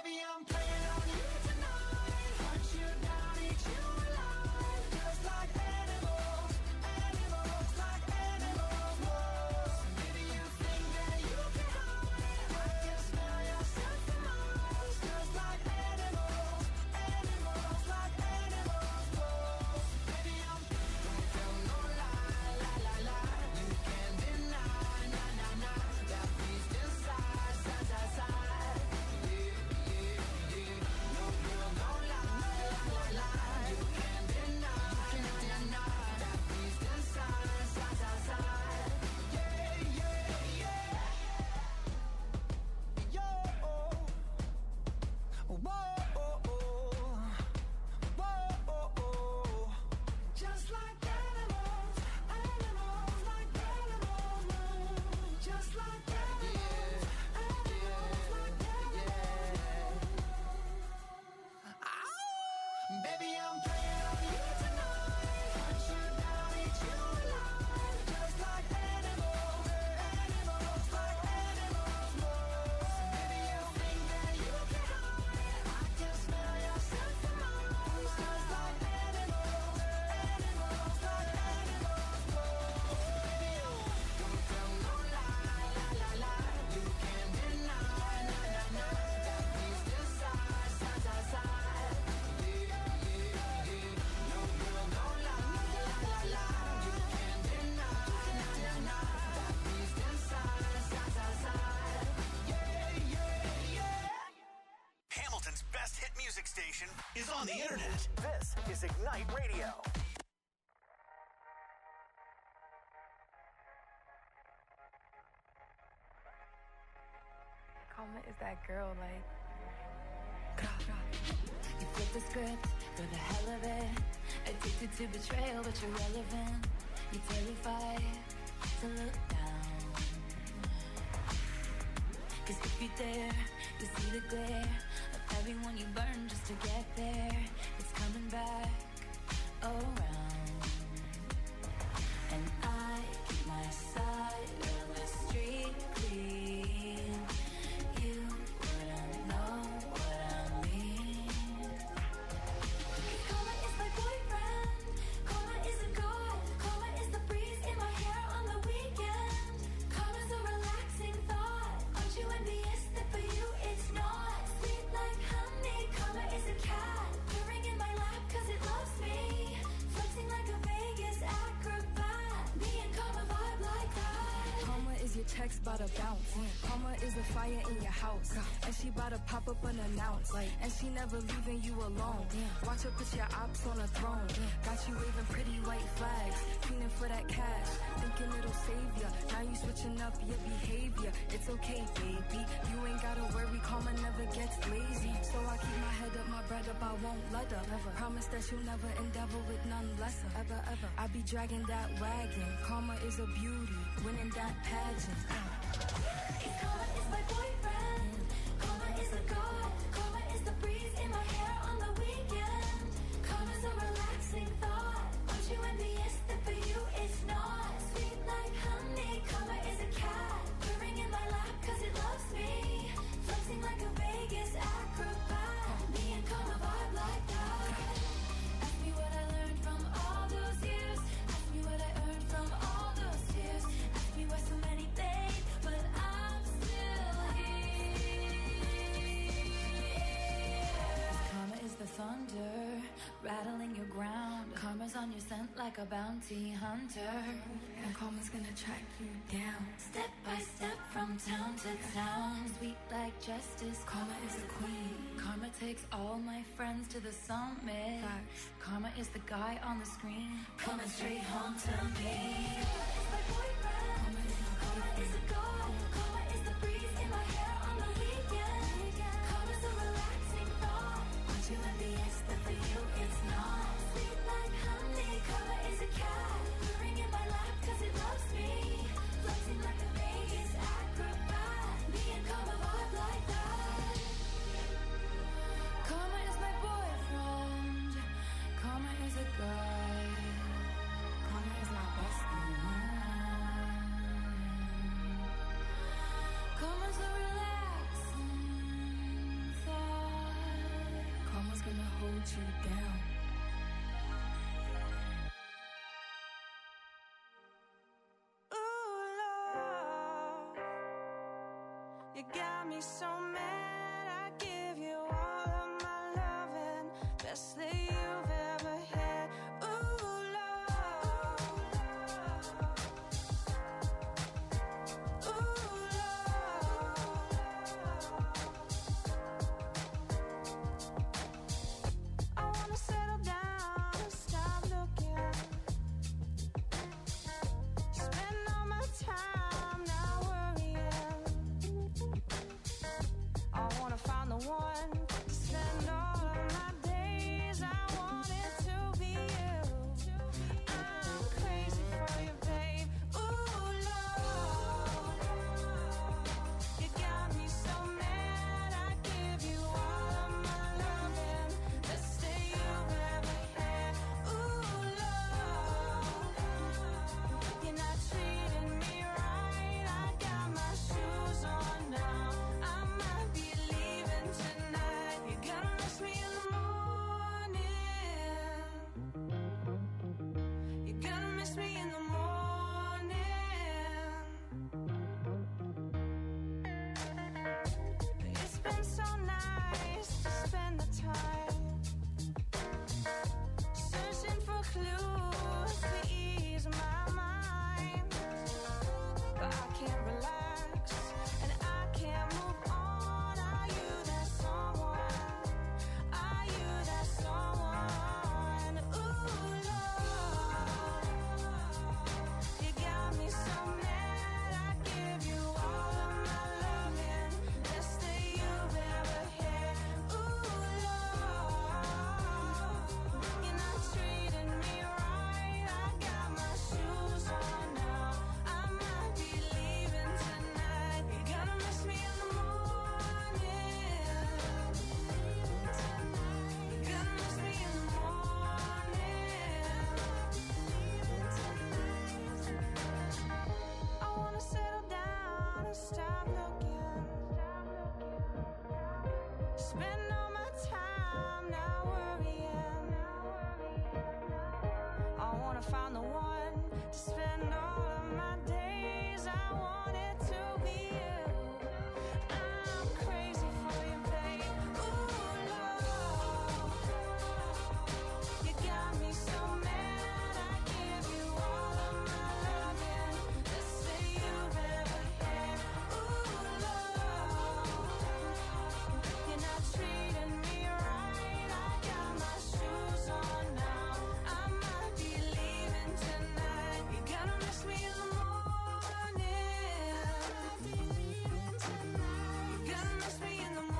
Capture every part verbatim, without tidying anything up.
Baby, I'm playing on you tonight. Hunt you down, eat you alive. Just like animals, animals, like animals. Whoa. Maybe you think that you can hide. I can smell your scent from miles. Just like animals, animals, like animals. Whoa. Baby, I'm don't tell no lie, la la la. You can't deny, na na na. That beast inside, side side side. Yeah, yeah, yeah. No girl, no lie, la la la. You can't deny, can't deny. That beast inside, side side side. Yeah, yeah, yeah. Yo, whoa, whoa, whoa. Just like animals, animals, like animals. Just like animals, animals, like animals. Baby, I'm playing on you tonight. Hunt you down, eat you alive. Just like animals, animals, like animals. Baby, you think that you can hide. I can smell your scent from miles. Just like animals, animals, like animals. Baby, don't tell no lie, la la la. You can't deny, na na na. That beast inside, side side side. Yeah, yeah, yeah. No girl, no lie, la la la. You can't deny, na na na. That beast inside, side side side. Yeah, yeah, yeah. Hamilton's best hit music station is on the internet. This is Ignite Radio. Karma is that girl, like. You flip the script for the hell of it. Addicted to betrayal, but you're relevant. You're terrified to look down. Cause if you dare, you see the glare of everyone you burn just to get there. It's coming back around. And I keep my side of the street clean. You wouldn't know what I mean. Karma is my boyfriend. Karma is a god. Karma is the breeze in my hair on the weekend. Karma's a relaxing thought. Aren't you envious that for you it's not? Sweet like honey. Karma is a cat purring in my lap cause it loves me. Flexing like a Vegas acrobat. Me and Karma vibe like that. Karma is your checks bout to bounce. Karma is a fire in your house. And she bout to pop up unannounced. And she never leaving you alone. Watch her put your ops on a throne. Got you waving pretty white flags. Feeling for that cash. Thinking it'll save ya. Now you switching up your behavior. It's okay, baby. You ain't gotta worry. Karma never gets lazy. So I keep my head up, my bread up. I won't let her. Never. Promise that you'll never endeavor with none lesser. Ever, ever. I be dragging that wagon. Karma is a beauty. Winning that pageant. Karma is my boyfriend. Karma is a god. Karma is the breeze in my hair on the weekend. Karma's a relaxing thought. Aren't you envious that for you it's not? Sweet like honey. Karma is a cat purring in my lap cause it loves me. Flexing like a Vegas acrobat. Me and Karma vibe like that. Ask me what I learned from all those years. Ask me what I earned from all those tears. Ask me why so many days, but I'm still here. Karma is the thunder rattling your ground. Karma's on your scent like a bounty hunter. And karma's gonna track you down. Step by step from town to town. Sweet like justice. Karma is the queen. Karma takes all my friends to the summit. Facts. Karma is the guy on the screen coming straight home to me. Karma is my boyfriend. Karma is my Karma is a god. Karma is the breeze in my hair on the weekend. Karma's a relaxing thought. Aren't you envious that for you it's not? Sweet like honey. Karma is a cat purring in my lap cause it loves me. Flexing like a Vegas acrobat. Me and Karma vibe like that. Karma is my boyfriend. Karma is a guy. Karma is my bestie. want you down. Ooh, love, you got me so mad. I give you all of my loving, best that you've ever had. Ooh, love, ooh, love. I wanna settle down and stop looking. Spend all my time not worrying. I wanna find the one to spend all of my days. I want it to be you. I'm crazy for you, babe. Ooh, love, you got me so mad. I give you all of my loving, best that you've ever had. Ooh, love, you're not treating me right. I got my shoes on now. I might be leaving tonight. You're gonna miss me in the morning. You're gonna miss me in the morning. It's been so nice to spend the time searching for clues to ease my mind. But I can't relax and I can't move on. Are you that someone? Are you that someone? Ooh, love, you got me so mad. I give you all of my loving, best that you've ever had. Ooh, love, you're not treating me right. I got my shoes on now. I might be leaving tonight. You're gonna miss me in the morning. You're gonna miss me in the morning. I wanna settle down and stop looking. Spend all my time not worrying. I wanna find the one to spend all of my days. I want it to be you. I'm crazy for you, babe. Ooh, love, you got me so mad. I give you all of my loving, best that you've ever had. Ooh, love, you're not treating me right. I got my shoes on now. I might be leaving tonight. You're gonna miss me in the morning. You're gonna miss me in the morning.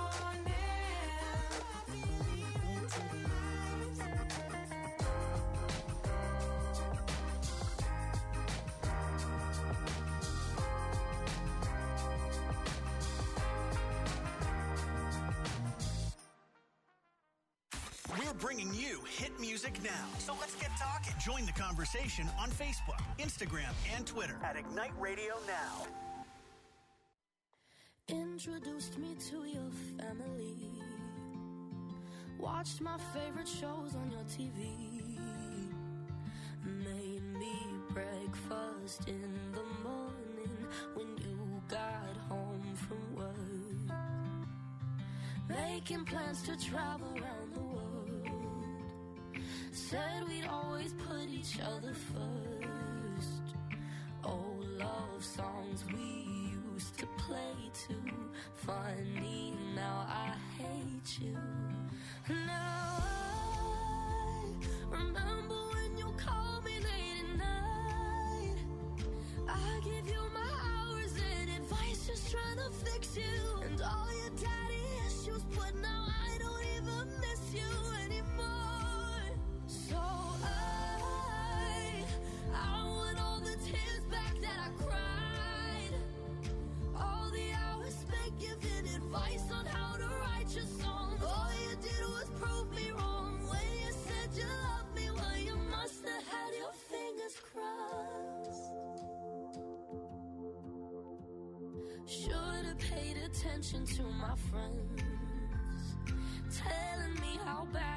We're bringing you hit music now. So let's get talking. Join the conversation on Facebook, Instagram, and Twitter At Ignite Radio Now. Introduced me to your family. Watched my favorite shows on your T V. Made me breakfast in the morning when you got home from work. Making plans to travel around the world. Said we'd always put each other first. Old love songs we used to play too. Funny, now I hate you. Now I remember when you called me late at night. I give you my hours and advice, just trying to fix you. And all your daddy issues, but now I don't even miss you anymore. So I, I want all the tears back that I cried. All the hours spent giving advice on how to write your songs. All you did was prove me wrong when you said you loved me. Well, you must have had your fingers crossed. Should've paid attention to my friends, telling me how bad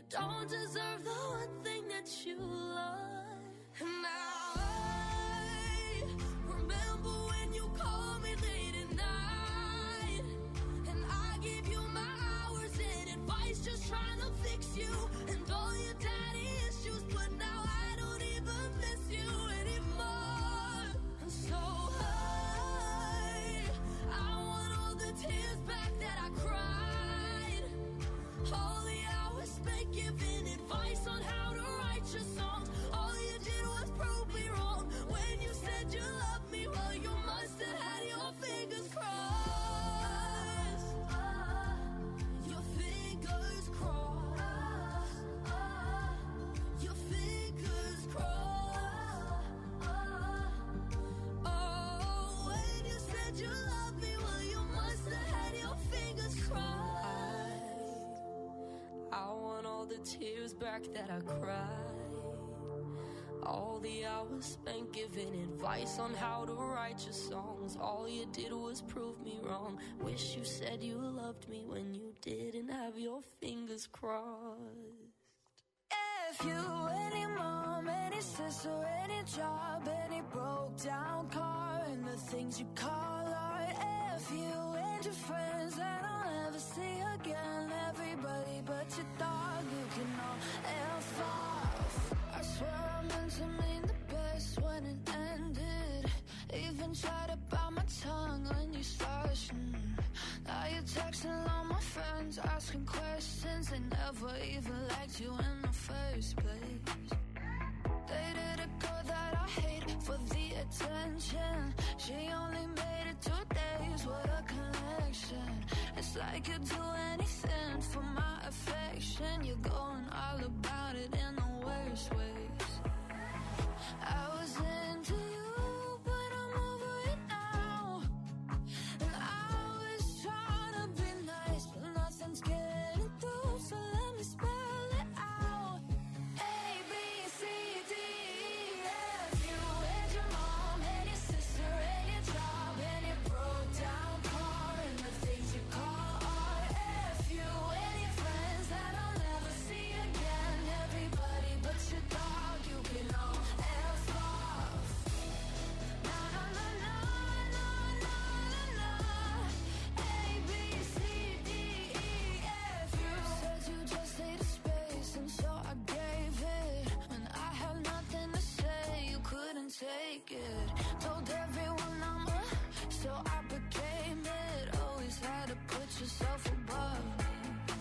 don't deserve the one thing that you love. And now I remember when you called me late at night, and I gave you my hours and advice, just trying to fix you and all your daddy issues. But now I don't even miss you anymore. And so I, I want all the tears back that I cried, all the hours spent giving advice on how to write your songs. All you did was prove me wrong when you said you loved me. Well, you must have had your fingers crossed. Your fingers crossed. Your fingers crossed. Oh, when you said you loved me, well, you must have had your fingers crossed. I want all the tears back that I cried, all the hours spent giving advice on how to write your songs. All you did was prove me wrong. Wish you said you loved me when you didn't have your fingers crossed. If you, any mom, any sister, any job, any broke down car, and the things you call art. If you and your friends that I'll never see again, everybody but your dog, you can all F off. I swear I meant to mean the best when it ended. Even tried to bite my tongue when you started. Now you're texting all my friends, asking questions. They never even liked you in the first place. Dated a girl that I hate for the attention. She only made it two days, what a connection. It's like you'd do anything for my affection. You're going all about it in the worst ways. I was into you, but I'm over it now. And I was trying to be nice, but nothing's getting through, so let me spell it out. A, B, C, D, E, F. You and your mom and your sister and your job and your broke down car and the things you call art. F you and your friends that I'll never see again. Everybody but your dog, you can all F off. Na na na na na na na na. A, B, C, D, E, F. You said you just needed space, and so I gave it. When I had nothing to say, you couldn't take it. Told everyone I'm a, so I became it. Always had to put yourself above me.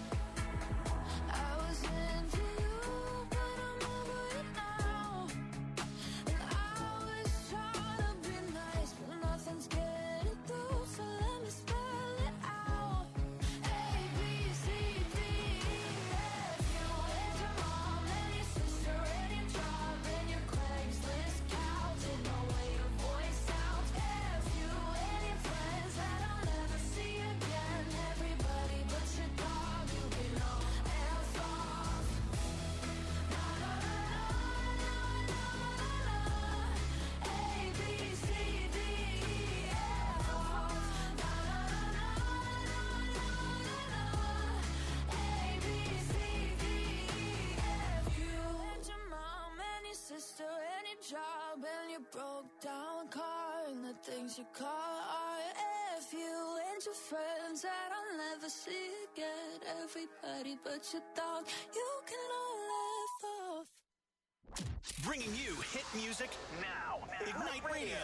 I was into you, but I'm over it now. And I was trying to be nice, but nothing's getting through, so let me spell it out. A, B, C, D, E, F. You and your mom and your sister and your job and your Craigslist couch and the way your voice sounds. F you and your friends that I'll never see again. Everybody but your dog, you can all F off. Na na na na na na na. A, B, C, D, E, F off. Na na na na na na na. A, B, C, D, E, F. You and your mom and your sister and your job and your broke down car and the things you call art. F you and your friends that I'll never see again. Everybody but your dog, you can all F off. Bringing you hit music now. Ignite Radio.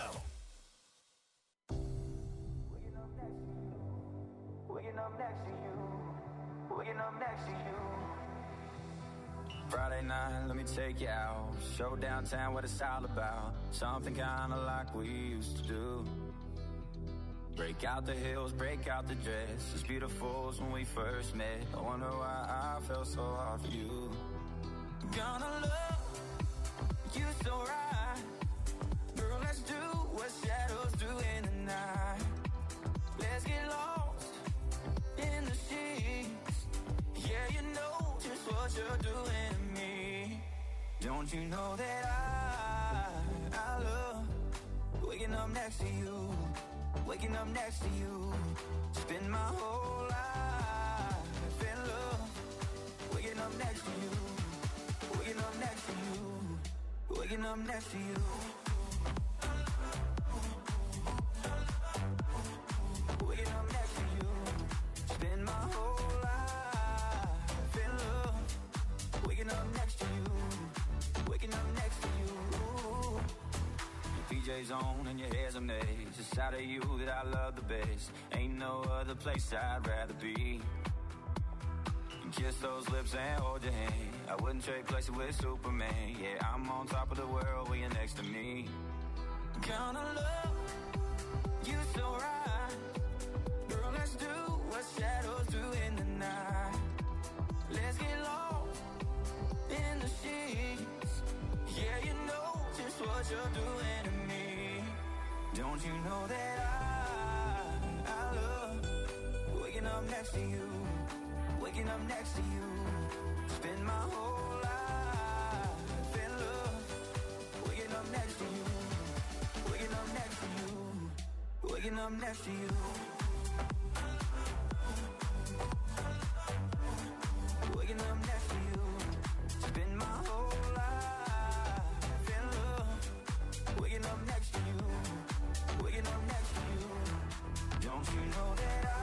Waking up next to you. Waking up next to you. Friday night, let me take you out. Show downtown what it's all about. Something kinda like we used to do. Break out the heels, break out the dress. As beautiful as when we first met. I wonder why I felt so hard for you. Gonna love you so right. Girl, let's do what shadows do in the night. Let's get lost in the sheets. Yeah, you know just what you're doing to me. Don't you know that I, I love waking up next to you. Waking up next to you. Spend my whole life in love. Waking up next to you. waking up next to you. Waking up next to you. Spend my whole life in love. Waking up next to you. Waking up next to you. Your P J's on and your hair's a maze. It's out of you that I love the best. Ain't no other place I'd rather be. Kiss those lips and hold your hand. I wouldn't trade places with Superman. Yeah, I'm on top of the world when you're next to me. Gonna love you so right. Girl, let's do what shadows do in the night. Let's get lost in the sheets. Yeah, you know just what you're doing to me. Don't you know that I, I love waking up next to you. Waking up next to you. Spend my whole life in love. Waking up next to you. Waking up next to you. Waking up next to you. Waking up next to you. Spend my whole life in love. Waking up next to you. Waking up next to you. Don't you know that I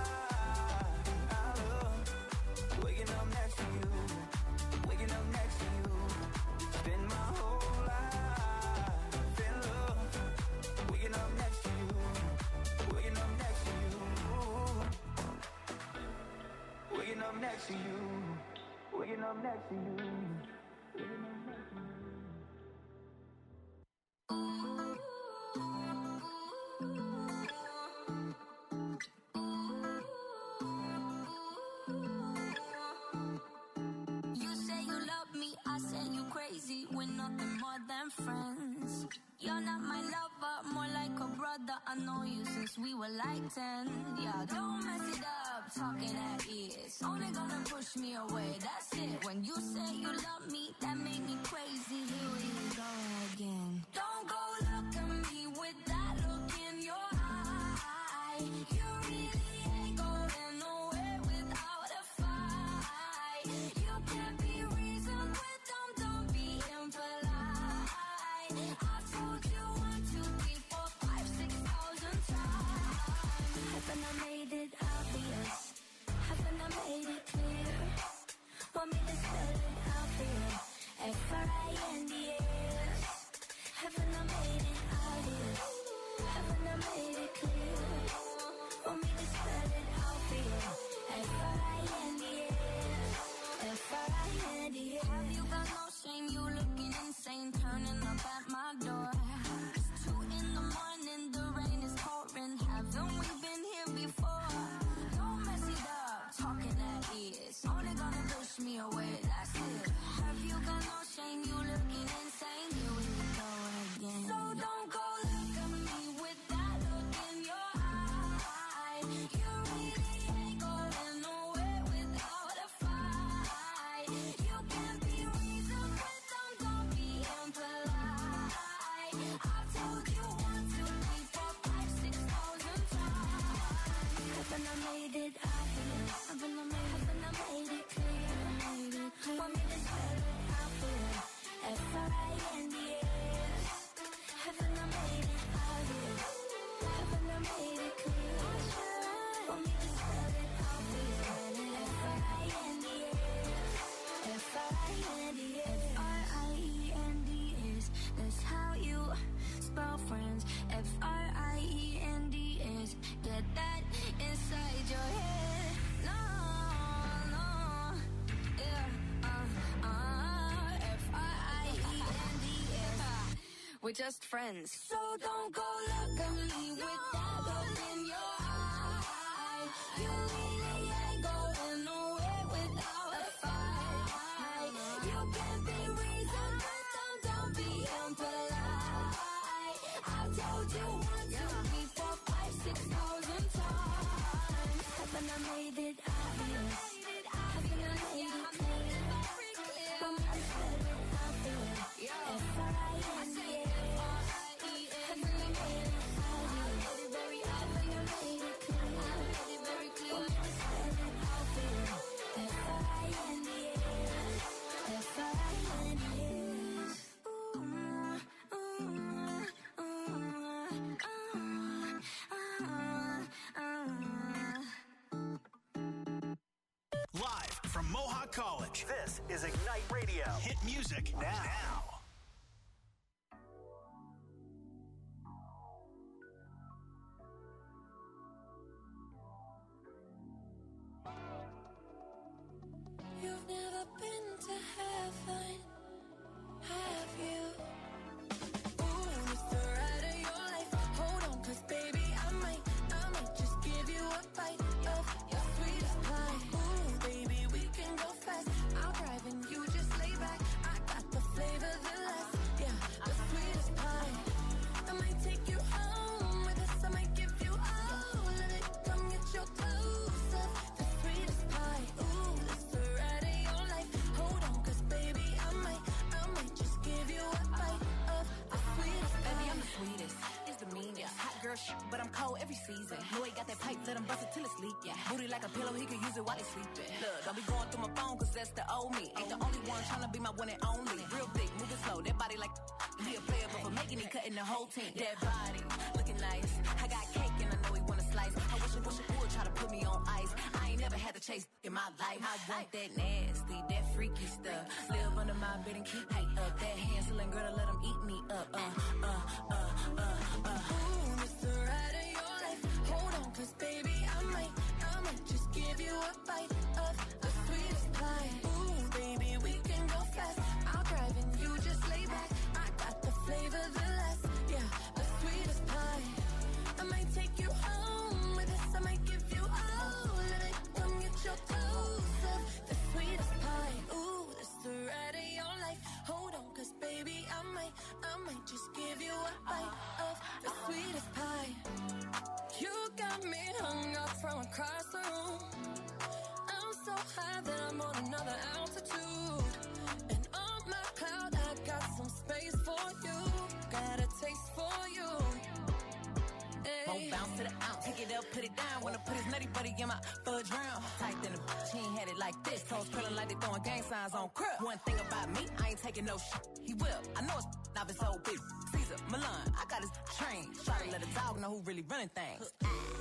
waking up next to you, waking up next to you. Spend my whole life in love. Waking up next to you, waking up next to you. Waking up next to you, waking up next to you. Waking up next to you. We're nothing more than friends. You're not my lover, more like a brother. I know you since we were like ten. Yeah, don't mess it up, talking at ears. Only gonna push me away, that's it. When you say you love me, that made me crazy. Here we go again. Don't go look at me with that look in your eye. You really ain't going nowhere without a fight. You can't be reasoned with them, don't be impolite. I've told you one, two, three, four, five, six thousand times. Haven't I made it obvious? Haven't I made it clear? Want me to spell it out for you? F R I N D S. Haven't I made it obvious? Haven't I made it clear? Want me to spell it out for you? F R I N D S. F R I N D S. Have you got no shame? You looking insane, turning up at my door. It's two in the morning, the rain is pouring. Haven't we been here before? Don't mess it up, talking at ears. Only gonna push me away, that's it. Have you got no shame? You looking insane. Here we go again. So don't go look at me with that look in your eye. You really ain't going nowhere without a fight. You can't be reasoned with them, don't be impolite. I've told you one, two, three, four, five, six thousand times. Haven't I made it obvious? Haven't I made, haven't I made it clear? Want me to spell it out for you? F R I N D S. Haven't I made it obvious? Haven't I made it clear? Want me to spell it out for you? F R I N D S. F R I N D S. F R I E N D S. That's how you spell friends. F R I E N D S. Get that inside your head. No, no, yeah, uh, uh, F R I E N D S. We're just friends. So don't go look at me with that look in your eye. You really ain't going nowhere without a fight. You can't be reasoned with them, don't be impolite. I've told you one, two, three, four, five, six thousand times. Haven't I made it obvious? Haven't I made it clear? Want me to spell it out for you? F R I N D S. Haven't I made it obvious? college. This is Ignite Radio. Hit music now. now. You've never been to heaven, have you? Ooh, it's the ride of your life. Hold on, cause baby, I might, I might just give you a bite of your sweetest pie. Ooh, baby, we can go fast. I'll drive and you just lay back. I got the flavor, the last, yeah, the sweetest pie. I might take you home with us. I might give you all of it. Come get your dose of the sweetest pie. Ooh, it's the ride of your life. Hold on, cause baby, I might, I might just give you a bite of the sweetest pie. Baby, I'm the sweetest. It's the meanest. Hot girl shit, but I'm cold every season. Know he got that pipe, let him bust it till it's leak. Yeah. Booty like a pillow, he can use it while he sleeping. Look, don't be going through my phone, cause that's the old me. Ain't the only one tryna be my one and only. Real thick, moving slow, that body like he a player, but for making it, cutting the whole team. That body, looking nice. I got cake and I know he wanna slice. I wish he, wish he would try to put me on ice. I ain't never had to chase in my life. I want that nasty, that freaky stuff. Live under my bed and keep me up. That Hansel girl to let him eat me up. Uh, uh, uh, uh, uh. Ooh, it's the ride of your life. Hold on, cause baby, I might, I might just give you a bite of the sweetest pie. Ooh, baby, we can go fast. I'll drive and you just lay back. I got the flavor, the last, yeah, the sweetest pie. I might take you home with us. I might give you all of it. Come get your dose of the sweetest pie. Ooh, it's the ride of your life. Hold on, cause baby, I might, I might just give you a bite of the sweetest pie. You got me hung up from across the room. I'm so high that I'm on another altitude. And on my cloud, I got some space for you. Got a taste for you. Won't bounce to the ounce. Take it up, put it down. Wanna put his nutty buddy in my fudge round. Tight than a bitch, he ain't had it like this. Toes curling like they throwing gang signs on crib. One thing about me, I ain't taking no shit. He will. I know it's not his whole big. Caesar, Milan, I got his train. Try to let a dog know who really running things.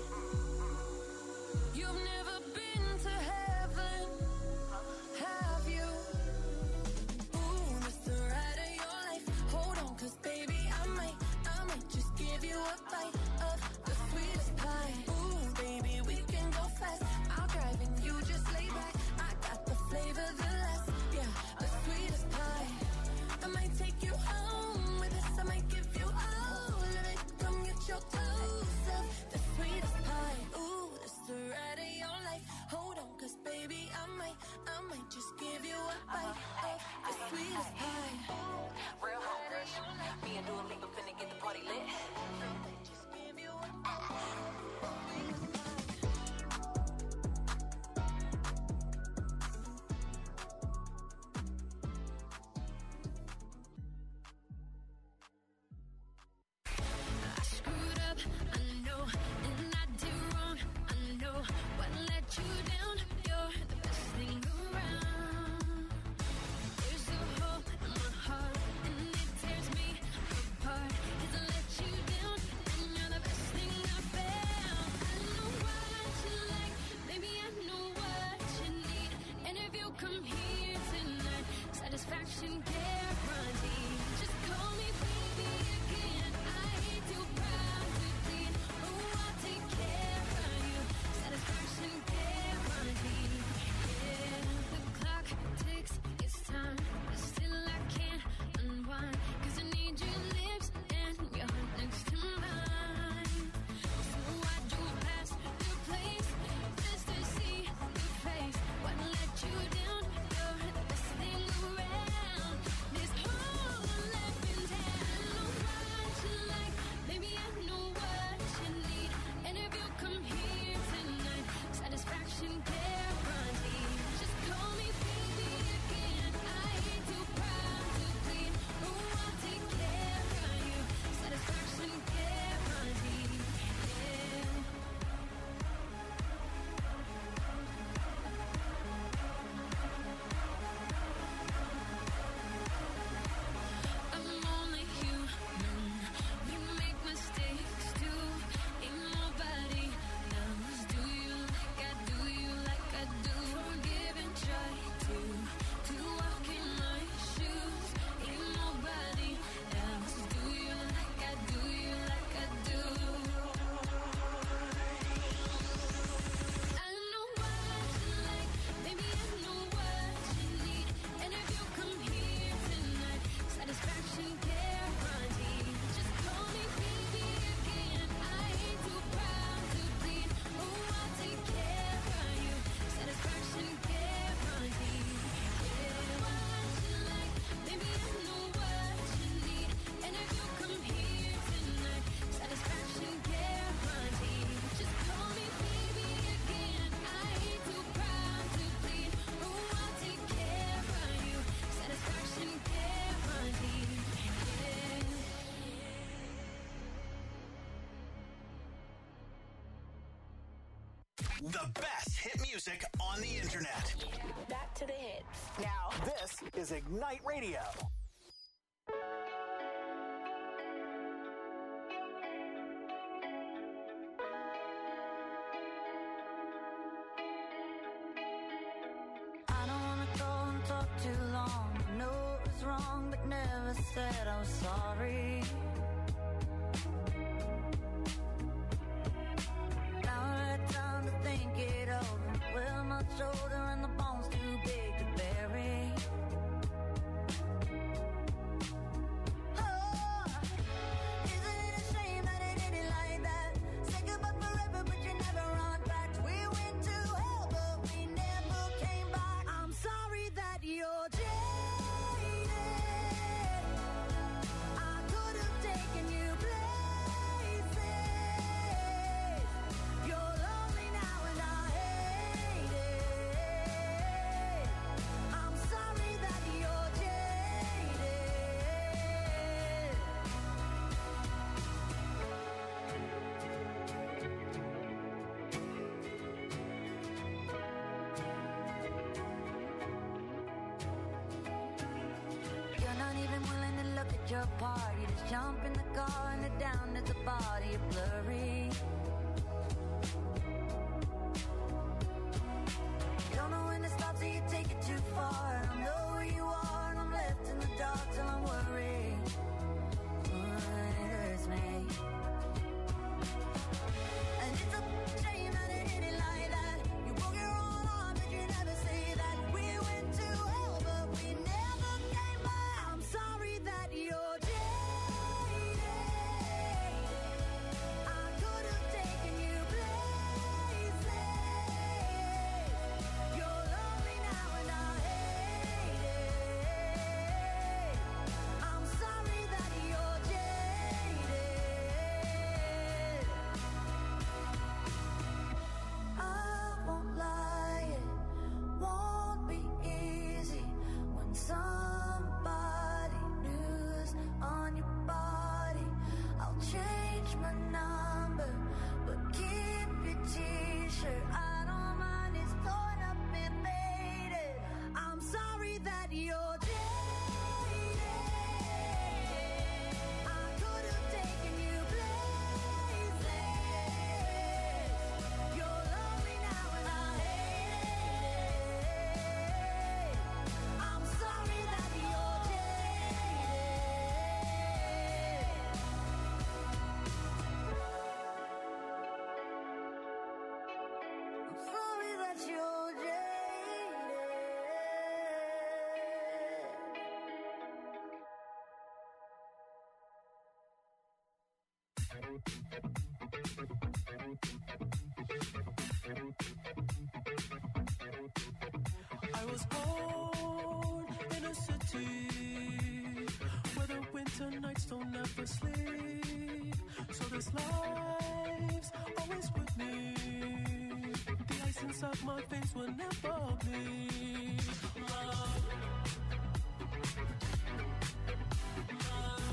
You've never been to heaven, have you? Ooh, it's the ride of your life. Hold on, cause baby, I might, I might just give you a bite of the sweetest pie. Ooh, baby, we can go fast. I'll drive and you just lay back. I got the flavor, the last, yeah, the sweetest pie. I might take you home with us. I might give you all of it. Come get your dose of the sweetest pie. Ooh, it's the ride of your life. Hold on, cause baby, I might, I might just give you a bite of the sweetest pie. Real home rush. Me and Dua Lipa finna get the party lit. Just give you a bite of the sweetest pie. I screwed up, I know, and I did wrong. I know what let you down. You're the best thing around. There's a hole in my heart, and it tears me apart. 'Cause I let you down, and you're the best thing I found. I know what you like, baby, I know what you need. And if you come here tonight, satisfaction guaranteed. Just call me baby again. I ain't too proud to plead. Oh, I'll take care of you. Satisfaction guaranteed. Yeah, the clock ticks, it's time. But still I can't unwind. 'Cause I need your lips and your heart next to mine. So I drove past your place just to see your face. What let you down? You're the best thing around. This whole The best hit music on the internet. Back to the hits. Now, this is Ignite Radio. I don't wanna go and talk too long. I know it was wrong, but never said I was sorry. Now I had time to think it over. Well, my shoulder and the bones too big to bury. Oh, isn't it a shame that it ended like that? Say goodbye forever, but you never run back. We went to hell, but we never came back. I'm sorry that you're jaded. I could have taken you places. You're lonely now and I hate it. I'm sorry that you're jaded. You're not even willing to look at your part. You just jump in the car and head down to the body. You're blurry. You don't know when to stop, so you take it too far. I know where you are, and I'm left in the dark till I'm worried. Oh, it hurts me. And it's a shame that it ended like that. You broke your own arm, but you never say that. We went to hell, but we never came back. I'm sorry that you're jaded. I could have taken you places. You're lonely now and I hate it. I'm sorry that you're jaded. I won't lie, it won't be easy when somebody new's on your body. I'll change my number, but keep your t-shirt. I don't mind, it's torn up and faded. I'm sorry that you're jaded. I could have taken you places. You're lonely now and I hate it. I'm sorry that you're jaded. I'm sorry that you're jaded. I was born in a city where the winter nights don't ever sleep. So this life's always with me. The ice inside my veins will never bleed. Love. Love.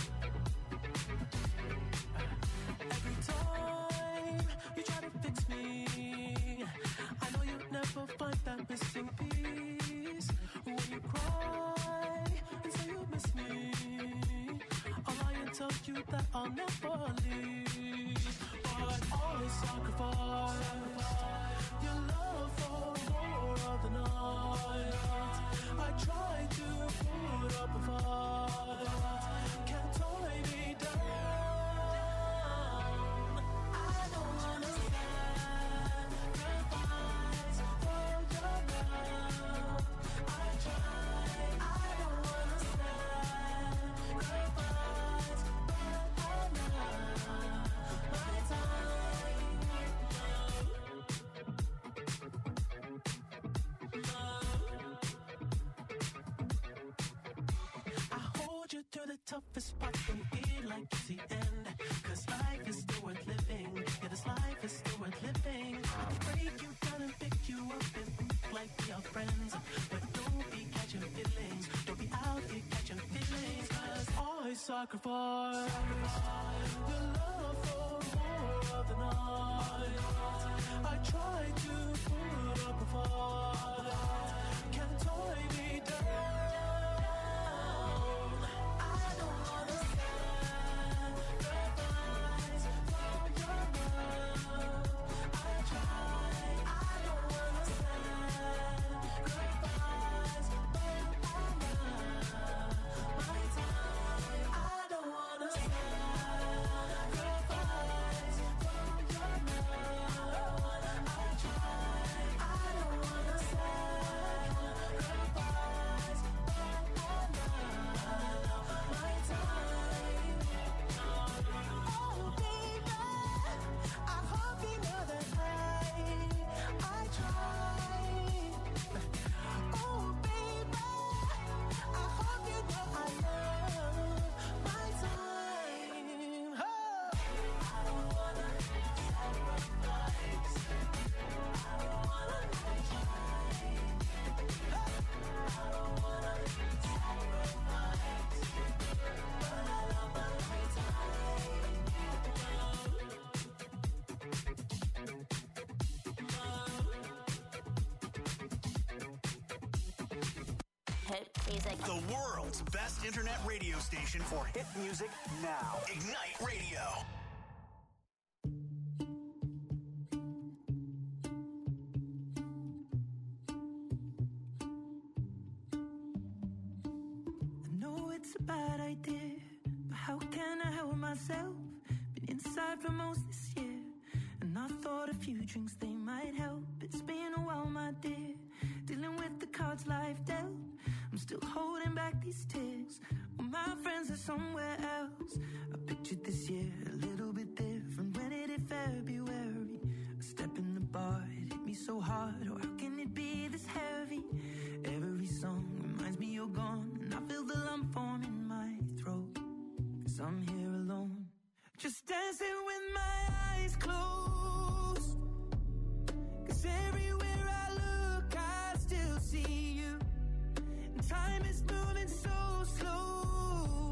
Every time you try to fix me, I know you'll never find that missing piece. When you cry and say you miss me, I'll lie and tell you that I'll never leave. But always sacrifice your love for more of the night. I try to put up a fight, can't tie me down. I don't wanna sacrifice for your love. I try, I don't wanna sacrifice, but I'm not my time. I hold you through the toughest parts when you feel like it's the end. Cause life is still worth living. Yeah, this life is still worth living. I can break you down and pick you up and think like we are friends. But don't be catching feelings. Don't be out here catching feelings. Cause I sacrifice your love for more of the night. I try to put up a fight. Can't tie me down. I don't wanna sacrifice for your love. I try. I don't wanna sacrifice for my time. I don't wanna sacrifice for your love. I try. I don't wanna sacrifice for my time. Oh baby, I hope you know that I I try. Oh baby, I hope you know I love my time. Oh. I don't wanna sacrifice. I don't wanna try. I don't wanna sacrifice, but I love my Hit music. The world's best internet radio station for Hit music now. Ignite Radio. I know it's a bad idea, but how can I help myself? Been inside for most this year, and I thought a few drinks they might help. It's been a while, my dear, dealing with the cards life dealt. I'm still holding back these tears. Well, my friends are somewhere else. I pictured this year a little bit different. When it hit February, a step in the bar, it hit me so hard. Oh, how can it be this heavy? Every song reminds me you're gone, and I feel the lump form in my throat. Cause I'm here alone, just dancing with my eyes closed. Cause everywhere I look, I still see you. And time is moving so slow,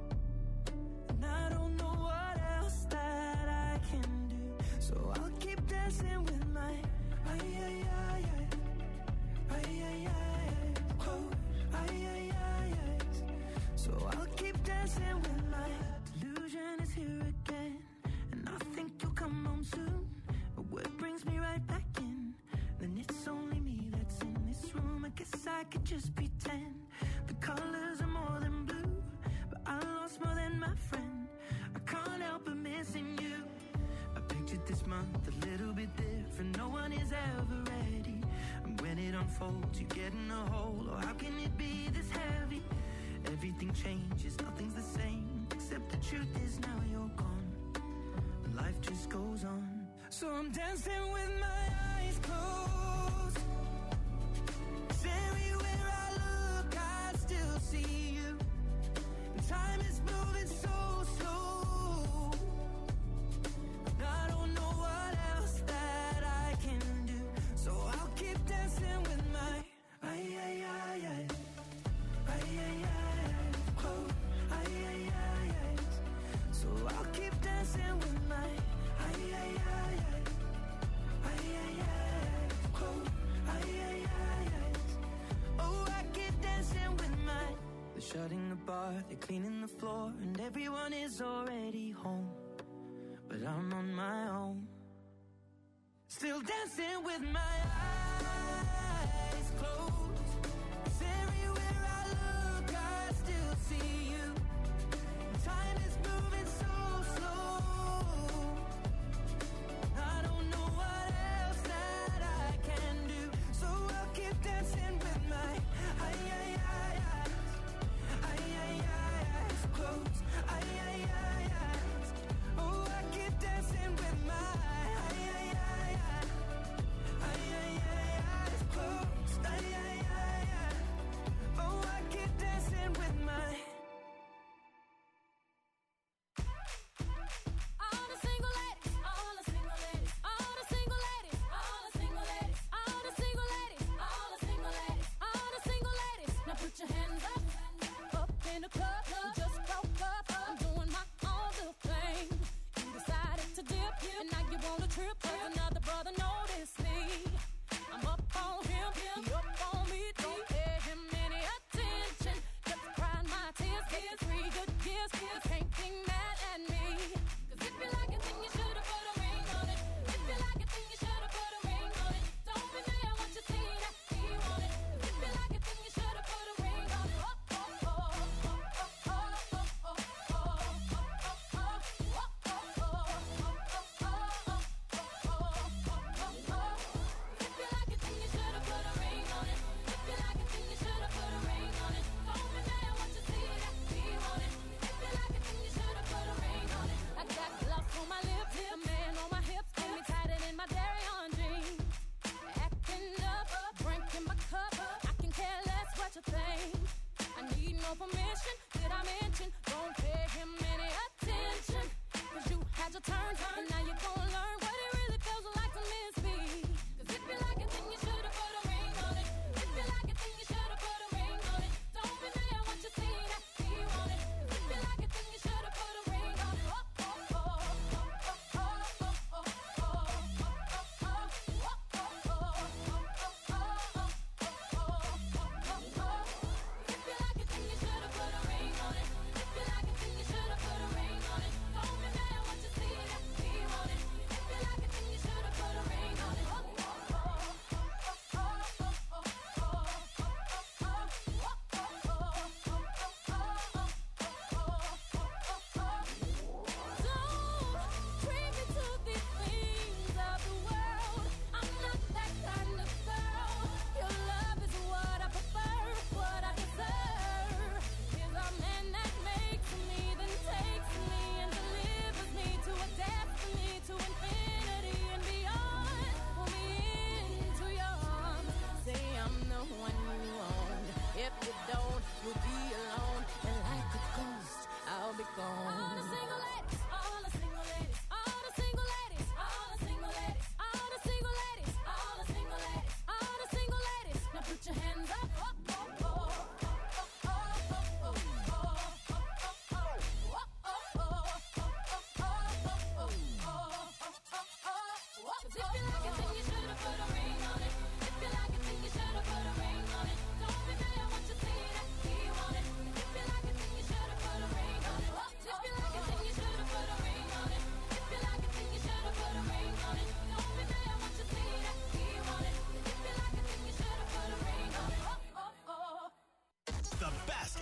and I don't know what else that I can do. So I'll keep dancing with my ay ay ay ay ay ay ay close ay ay ay ay. So I'll keep dancing with my delusion is here again, and I think you'll come home soon. But what brings me right back in? Then it's only me that's in this room. I guess I could just pretend the colors are more than blue, but I lost more than my friend. I can't help but missing you. I pictured this month a little bit different. No one is ever ready, and when it unfolds, you get in a hole. Or how can it be this heavy? Everything changes, nothing's the same, except the truth is now you're gone, and life just goes on. So I'm dancing with my eyes closed. 'Cause everywhere I look, I still see you. And time is moving so slow, and I don't know what else that I can do. So I'll keep dancing with my ay ay ay ay ay ay ay close ay ay ay ay. So I'll keep dancing with my ay ay ay ay ay ay ay close ay ay ay ay. Oh, I keep dancing with my. They're shutting the bar, they're cleaning the floor, and everyone is already home, but I'm on my own, still dancing with my eyes closed. 'Cause everywhere I look, I still see you. Time is moving so slow, I don't know what else that I can do. So I'll keep dancing with my ay ay ay ay ay ay ay eyes closed ay ay ay eyes. Oh, I keep dancing with my ay ay ay ay ay ay ay.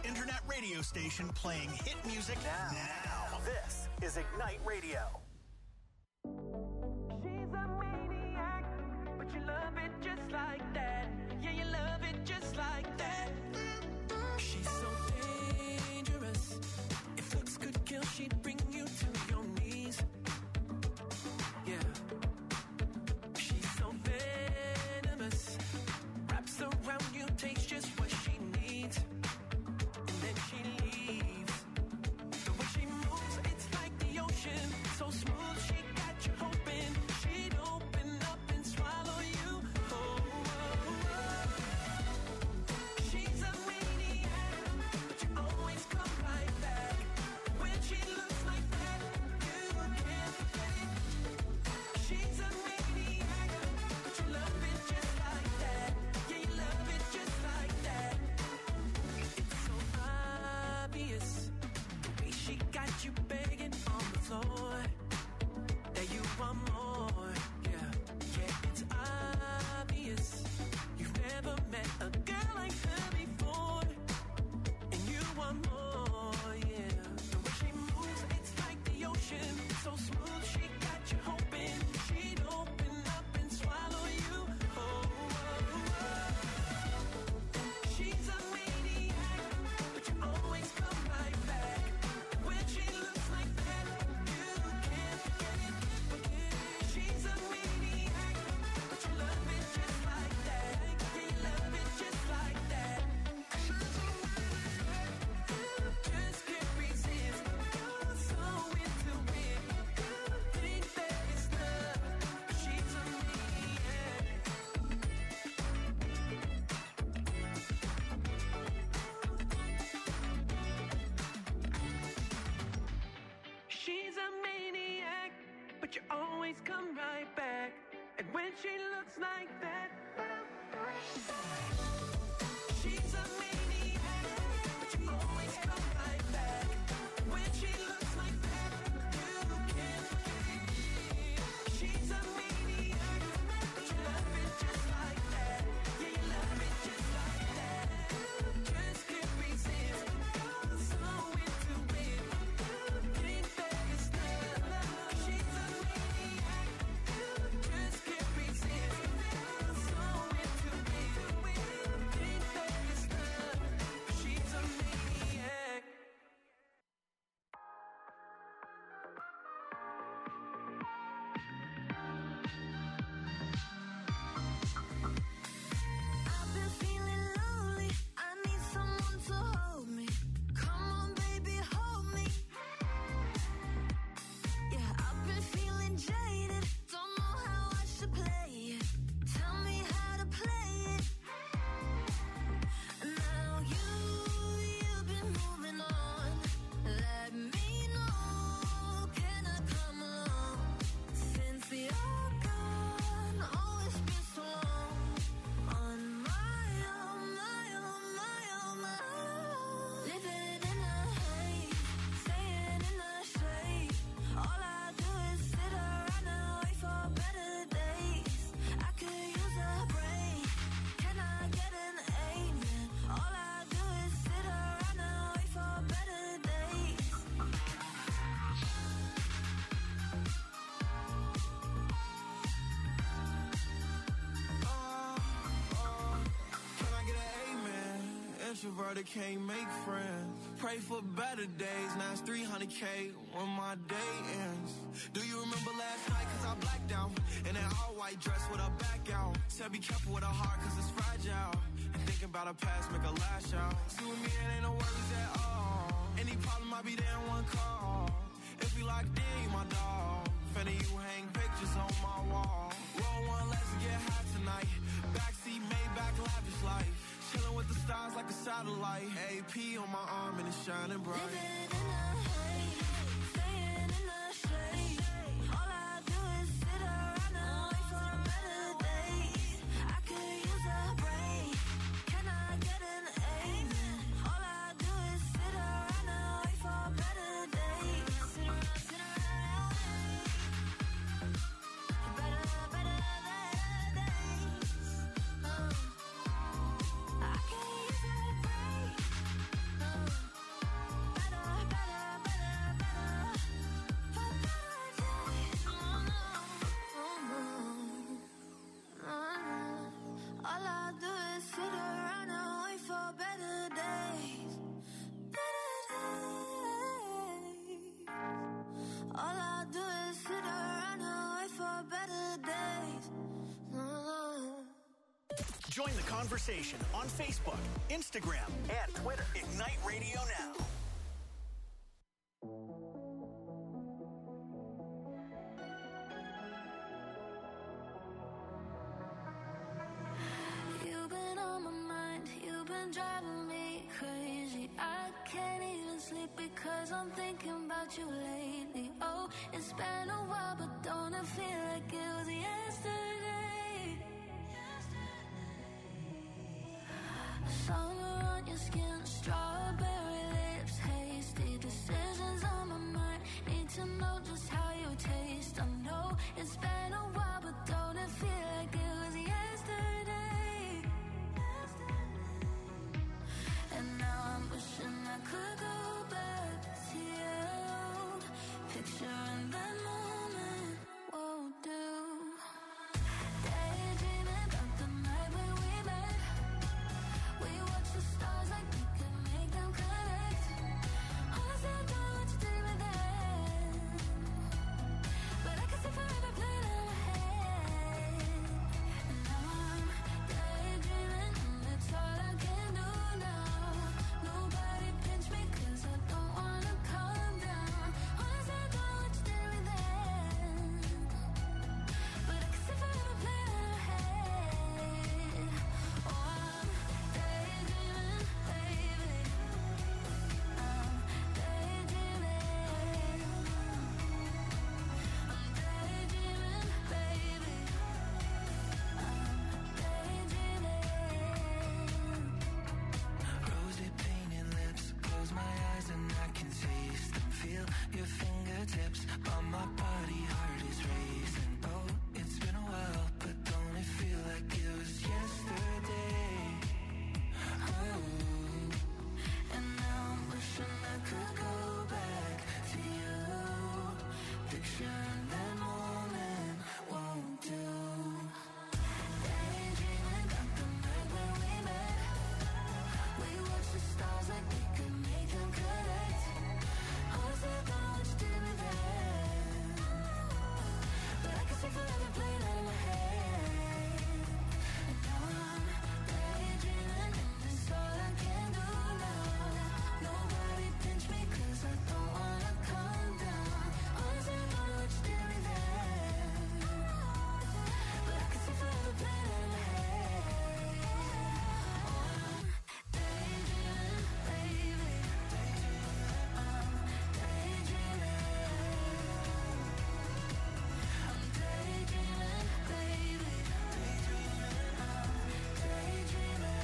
internet radio station playing hit music now. Now, this is Ignite Radio. She's a maniac, but you love it just like that. Yeah, you love it just like that. She's so dangerous. If looks could kill, she'd bring you to your knees. Yeah. She's so venomous. Wraps around you, takes just what she needs. And then she leaves. The way she moves, it's like the ocean. So smooth, she got you hoping she'd open up and swallow you. Oh, oh, oh. She's a maniac, but you always come right back. When she looks like that, you can't forget it. She's a maniac, but you love it just like that. Yeah, you love it just like that. It's so obvious, the way she got you begging on the floor, that you want more. Yeah, yeah, it's obvious. You've never met a girl like her before, and you want more. Yeah, the way she moves, it's like the ocean. So smooth, she got you hoping she'd open up and swallow you. Oh, oh, oh. She's a maniac, but you always come right back. When she looks like that, you can't forget it, forget it. She's a maniac, but you love it just like that. Yeah, you love it just like that. Just can't resist. You're so into it. Think that it's love, but she's a maniac. She's a maniac, but you always come right back. And when she looks like that, she's a maniac, but you always come right back. When she looks like that, you can't forget it. She's a maniac, but you love it just like that. Yeah, you love it just like that. Just can't resist. You're so into it. Think that it's love. She's a maniac. Just can't resist. You're so into it. Think that it's love. She's a maniac. I've been feeling lonely. I need someone to hold me. Come on, baby, hold me. Yeah, I've been feeling jaded. Don't know how I should play it. Tell me how to play it. Now you, you've been moving on. Let me know. Can I come along? Since you're gone, oh, it's been so long. On my own, my own, my own, my own. Living in a haze, staying in the shade. All I do is sit around and wait for better days. I could use a break. Can I get an amen? All I do is sit around and wait for better days. Can I get an amen? Introverted can't make friends. Pray for better days. Now it's three hundred K when my day ends. Do you remember last night? Cause I blacked out. In that all white dress with a back out. Said be careful with her heart cause it's fragile. And thinking about her past make her lash out. See with me it ain't no worries at all. Any problem I be there in one call. If we locked in, you my dog. Finna you hang pictures on my wall. Roll one, let's get high tonight. Backseat Maybach lavish life. Chilling with the stars like a satellite. A P on my arm and it's shining bright. Living in a haze, staying in the shade. All I do is sit around and wait for better days. I could use a break. Can I get an amen? All I do is sit around and wait for better days. Sit around, sit around and wait. Better, better, better days. Uh, I could use a break. Uh, sit around and wait for better days. Better days. All I do is sit around and wait for better days. Mm. Join the conversation on Facebook, Instagram, and Twitter. Ignite Radio Now. You've been on my mind, you've been driving me crazy. I can't even sleep because I'm thinking about you lately. Oh, it's been a while, but don't it feel like it was yesterday? Summer on your skin, strawberry lips, hasty decisions on my mind. Need to know just how you taste. I know it's been a while, but don't it feel like it was yesterday? And now I'm wishing I could go back to you. Picturing that moment won't do. Daydreaming about the night when we met. We watched the stars like we could make them connect. Honestly, I don't know what you did with that, but I can see forever playing in my head. And now I'm daydreaming, and it's all I can do now. Nobody pinch me 'cause I don't wanna calm down. Honestly, I don't know what you did with that, but I can see forever playing in my head. Oh, I'm daydreaming, baby. I'm daydreaming. I'm daydreaming, baby. I'm daydreaming. Rosy painted lips, close my eyes and I can taste them. Feel your fingertips on my body, heart is racing. Oh, it's been a while, but don't it feel like it was yesterday? Oh, And now I'm wishing I could go back to you. Picturing that moment won't do. Daydreaming about the night when we met. We watched the stars like we could make them connect. Honestly, I don't know what you did with that, but I can see forever playing out of my head. And now I'm daydreaming, and it's all I can do now. Nobody pinch me 'cause I don't wanna calm down. Honestly, I don't know what you did with that, but I can see forever playing out of my head. Oh, I'm daydreaming, baby. I'm daydreaming. I'm daydreaming, baby. I'm daydreaming.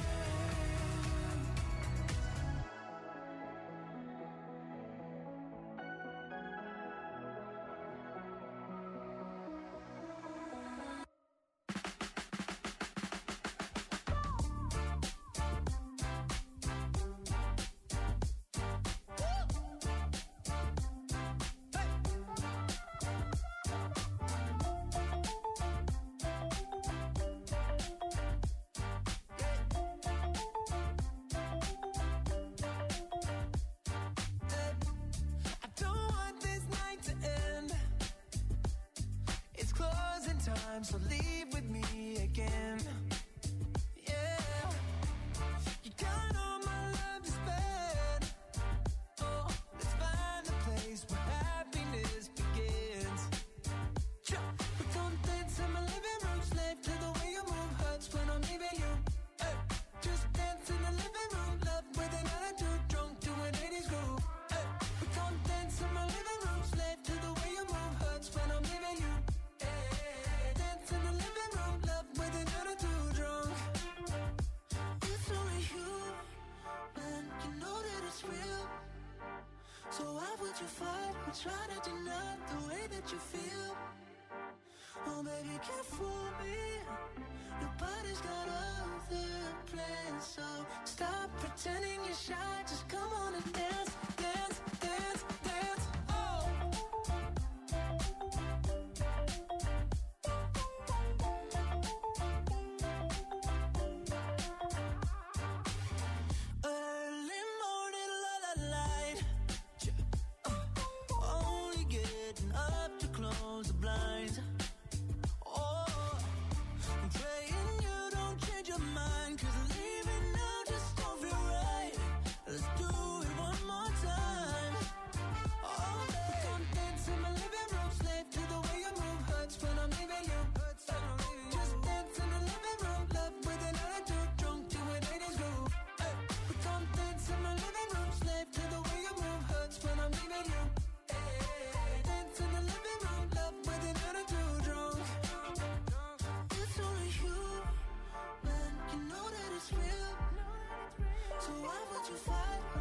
I don't want this night to end. It's closing time, so leave with me again. Yeah, you got all my love to spend. Oh, let's find a place where happiness begins. Sure, we don't dance in my living room, slave to the way you move hurts when I'm leaving you. Hey, just dance in the living room, love with an attitude, drunk to an eighties groove. Hey, we don't dance in my living room, slave to the way you move hurts when I'm leaving you. Hey, dance in the living room, love with an attitude, drunk. It's only you, man. You know that it's real. So why would you fight or try to deny the way that you feel? Oh, baby, can't fool me. Your body's got other plans, so stop pretending you're shy. Just come on and dance, dance, dance, dance. Oh.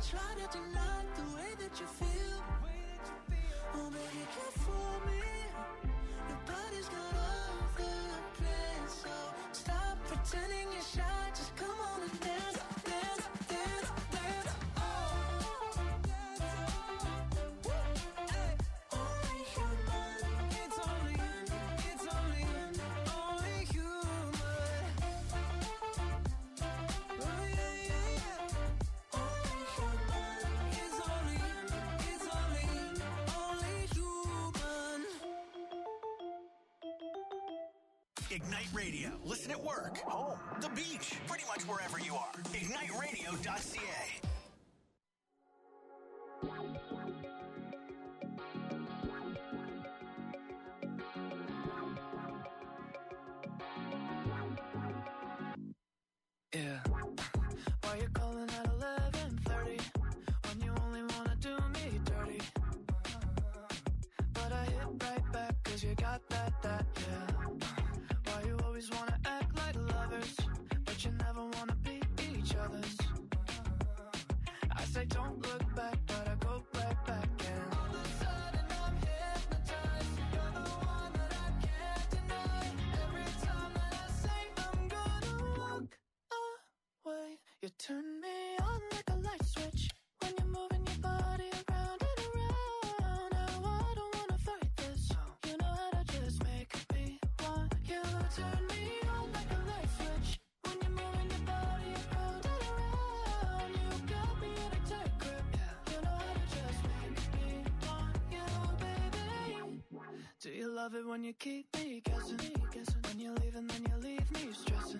try to deny the way that you feel. Oh, baby, can't fool me. Your body's got all the plans, so stop pretending you're shy. Just come on and dance, dance, dance, dance. Oh, hey, only human. It's only, it's only, only human. Oh yeah, yeah, yeah. Only human. It's only, it's only, only human. Ignite Radio. Listen at work, home, the beach, pretty much wherever you are. ignite radio dot c a. Yeah. Why you calling at eleven thirty when you only wanna do me dirty? But I hit right back 'cause you got that, that, yeah. Why you always wanna act like lovers, but you never wanna be each other's? I say don't look back, but I go right back and all of a sudden I'm hypnotized. You're the one that I can't deny. Every time that I say I'm gonna walk away, you turn me on like a light switch when you're moving your body around and around. Now I don't wanna fight this. You know how to just make me want you. Turn me on like a light switch when you're moving your body around and around. You got me in a tight grip. You know how to just make me want you, baby. Do you love it when you keep me guessing? When you leave and then you leave me stressing.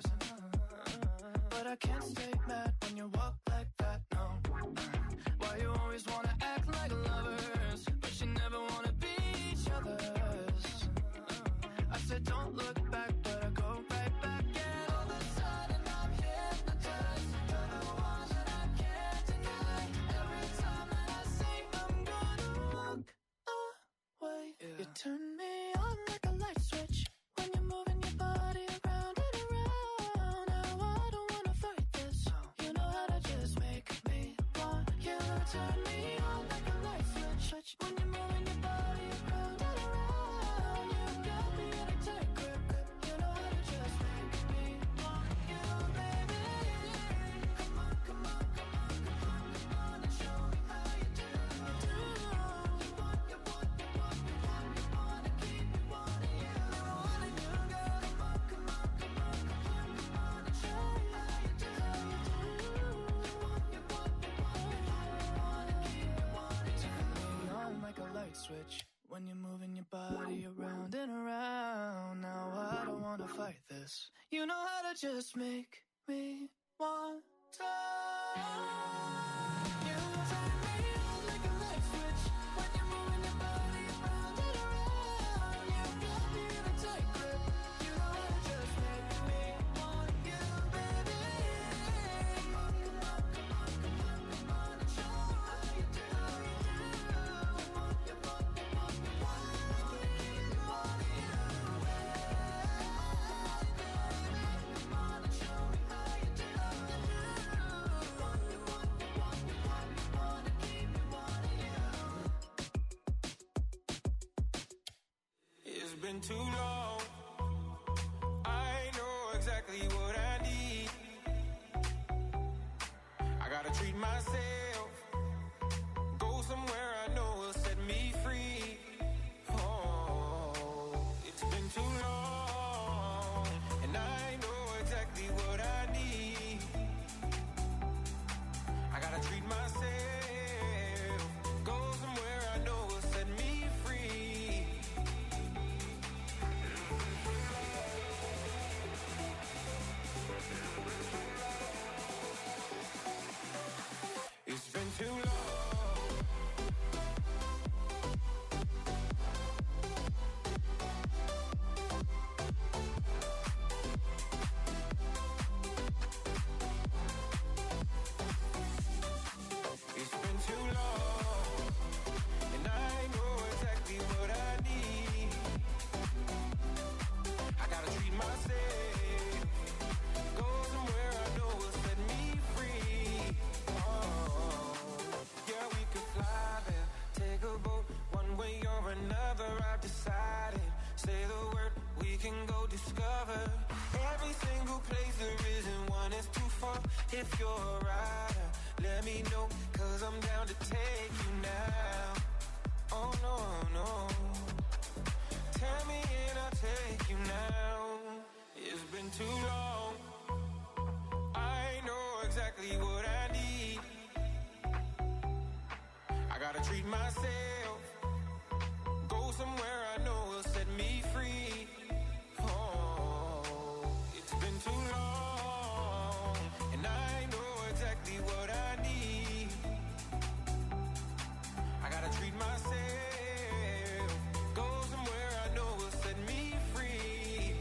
But I can't stay mad when you walk like that, no. Why you always wanna act like lovers, but you never wanna be each other's? I said don't look back, but I go right back and all of a sudden I'm hypnotized. You're the one that I can't deny. Every time that I say I'm gonna walk away, you turn me on like a light switch when you're moving your body around and around. Now I don't wanna fight this. You know how to just make me want you. Turn me on like a light switch when you're moving your body around and around. You got me in a tight grip. You know how to just make me want you, baby. Come on, come on, come on, come on, come on and show me how you do. You want, you want, you want, you want, you wanna keep me wanting you. Wanting you, girl. Come on, come on, come on, come on, come on and show me how you do. You want, you want, you want, you want, you wanna keep me wanting you. Turn me on like a light switch when you're moving your body around and around. Now I don't wanna fight this. You know how to just make me want to. You turn me on like a light switch when you're moving your body around and around. You got me in a tight grip. You know how to just make me want you, baby. Come on, come on, come on, come on, come on and show me how you do. You want, you want, you want, you want, you wanna keep me wanting you. Come on and show me how you do. You want, you want, you want, you want, you wanna keep me wanting you. It's been too long. I know exactly what I need. I gotta treat myself. Go somewhere I know will set me free. Oh, it's been too long. And I know exactly what I need. I gotta treat myself. Go somewhere I know will set me free. It's been too long. If you're a rider, let me know, cause I'm down to take you now. Oh no, no. Tell me and I'll take you now. It's been too long. I know exactly what I need. I gotta treat myself. Go somewhere I know will set me free. Oh, it's been too long. And I know exactly what I need. I gotta treat myself. Go somewhere I know will set me free.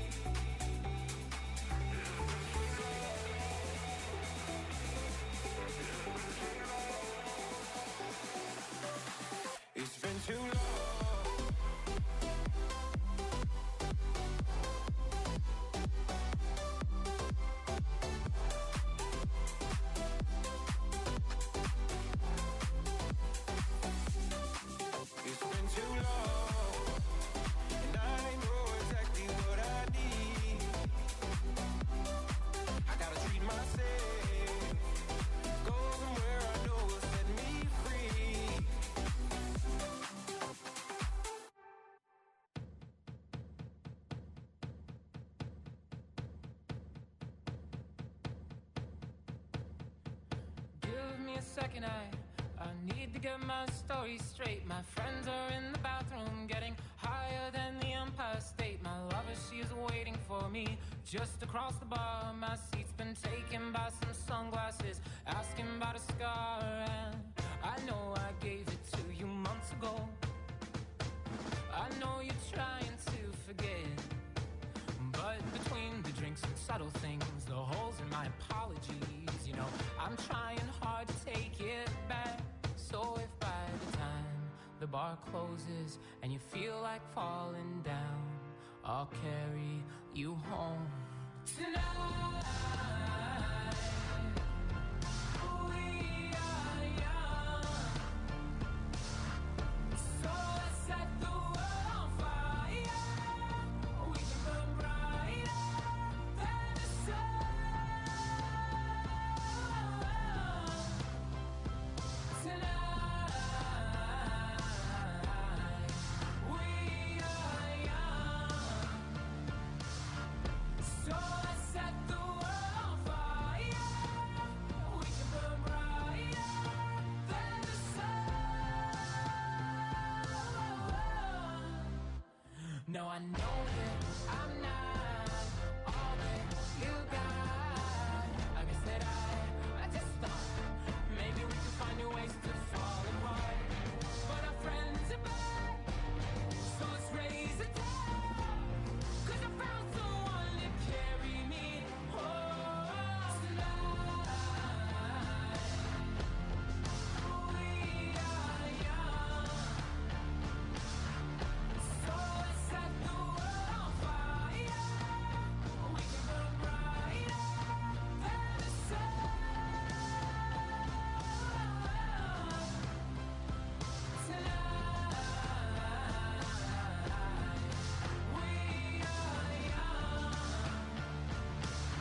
It's been too long. It's been too long, and I know exactly what I need. I gotta treat myself. Go somewhere I know will set me free. Give me a second, I I need to get my story straight. My friends are in the bathroom getting higher than the Empire State. My lover, she is waiting for me just across the bar. My seat's been taken by some sunglasses, asking about a scar. And I know I gave it to you months ago. I know you're trying to forget, but between the drinks and subtle things, the holes in my apologies, you know, I'm trying hard to take it back. So if by the time the bar closes and you feel like falling down, I'll carry you home tonight.